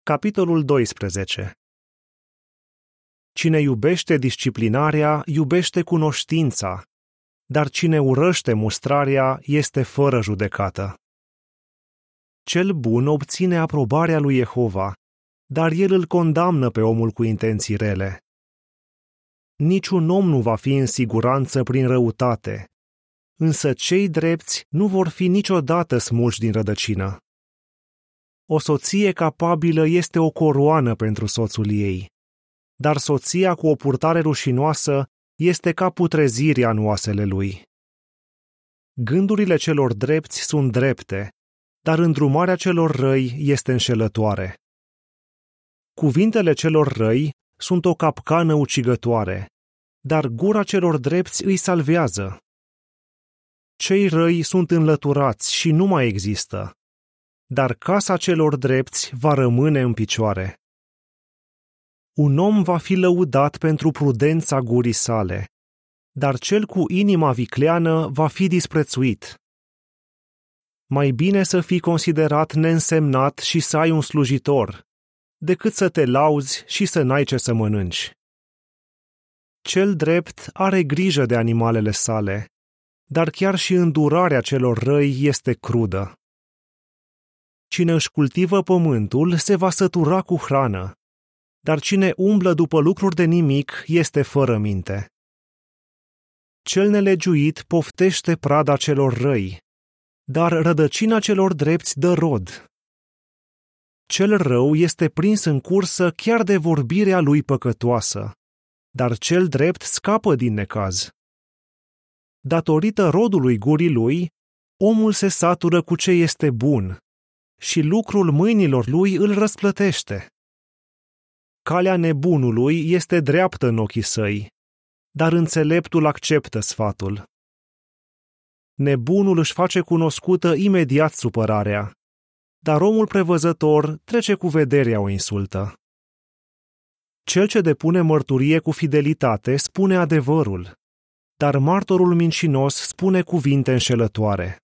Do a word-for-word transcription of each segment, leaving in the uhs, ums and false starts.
Capitolul doisprezece. Cine iubește disciplinarea, iubește cunoștința, dar cine urăște mustrarea este fără judecată. Cel bun obține aprobarea lui Jehova, dar el îl condamnă pe omul cu intenții rele. Niciun om nu va fi în siguranță prin răutate, însă cei drepți nu vor fi niciodată smulși din rădăcină. O soție capabilă este o coroană pentru soțul ei, dar soția cu o purtare rușinoasă este ca putrezirea în oasele lui. Gândurile celor drepți sunt drepte, dar îndrumarea celor răi este înșelătoare. Cuvintele celor răi sunt o capcană ucigătoare, dar gura celor drepți îi salvează. Cei răi sunt înlăturați și nu mai există, dar casa celor drepți va rămâne în picioare. Un om va fi lăudat pentru prudența gurii sale, dar cel cu inima vicleană va fi disprețuit. Mai bine să fii considerat neînsemnat și să ai un slujitor, decât să te lauzi și să n-ai ce să mănânci. Cel drept are grijă de animalele sale, dar chiar și îndurarea celor răi este crudă. Cine își cultivă pământul se va sătura cu hrană, dar cine umblă după lucruri de nimic este fără minte. Cel nelegiuit poftește prada celor răi, dar rădăcina celor drepți dă rod. Cel rău este prins în cursă chiar de vorbirea lui păcătoasă, dar cel drept scapă din necaz. Datorită rodului gurii lui, omul se satură cu ce este bun și lucrul mâinilor lui îl răsplătește. Calea nebunului este dreaptă în ochii săi, dar înțeleptul acceptă sfatul. Nebunul își face cunoscută imediat supărarea, dar omul prevăzător trece cu vederea o insultă. Cel ce depune mărturie cu fidelitate spune adevărul, dar martorul mincinos spune cuvinte înșelătoare.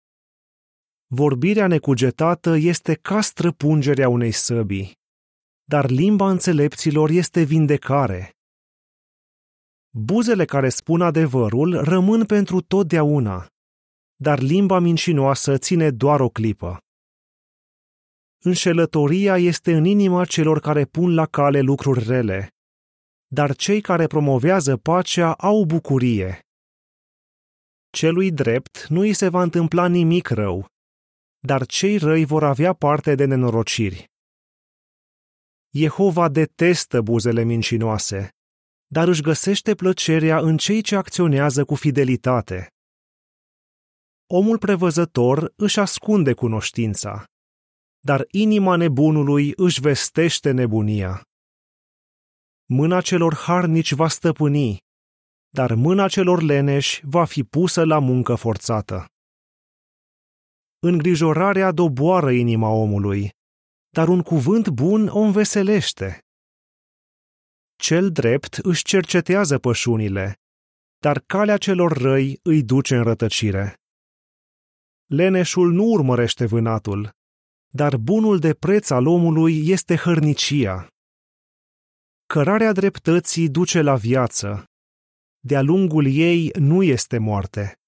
Vorbirea necugetată este ca străpungerea unei săbii, dar limba înțelepților este vindecare. Buzele care spun adevărul rămân pentru totdeauna, dar limba mincinoasă ține doar o clipă. Înșelătoria este în inima celor care pun la cale lucruri rele, dar cei care promovează pacea au bucurie. Celui drept nu îi se va întâmpla nimic rău, dar cei răi vor avea parte de nenorociri. Jehova detestă buzele mincinoase, dar își găsește plăcerea în cei ce acționează cu fidelitate. Omul prevăzător își ascunde cunoștința, dar inima nebunului își vestește nebunia. Mâna celor harnici va stăpâni, dar mâna celor leneși va fi pusă la muncă forțată. Îngrijorarea doboară inima omului, dar un cuvânt bun o înveselește. Cel drept își cercetează pășunile, dar calea celor răi îi duce în rătăcire. Leneșul nu urmărește vânatul, dar bunul de preț al omului este hărnicia. Cărarea dreptății duce la viață, de-a lungul ei nu este moarte.